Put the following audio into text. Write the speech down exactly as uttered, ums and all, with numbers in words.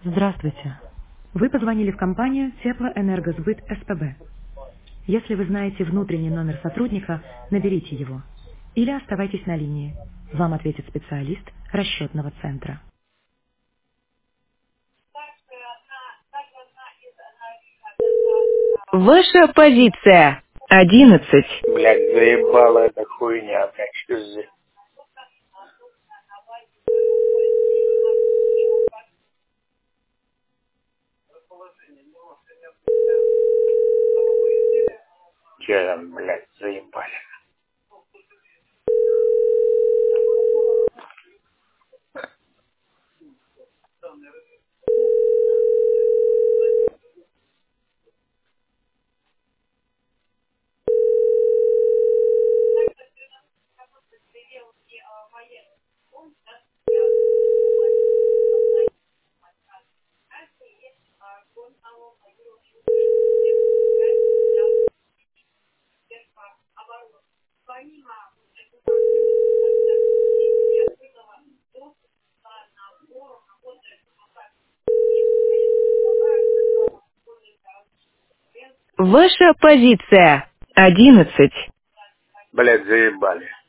Здравствуйте. Вы позвонили в компанию Теплоэнергосбыт СПБ. Если вы знаете внутренний номер сотрудника, наберите его. Или оставайтесь на линии. Вам ответит специалист расчетного центра. Ваша позиция. Одиннадцать. Блядь, заебала эта хуйня, блядь, что за... Че там, блядь, заебали? Ваша позиция. Одиннадцать. Блядь, заебали.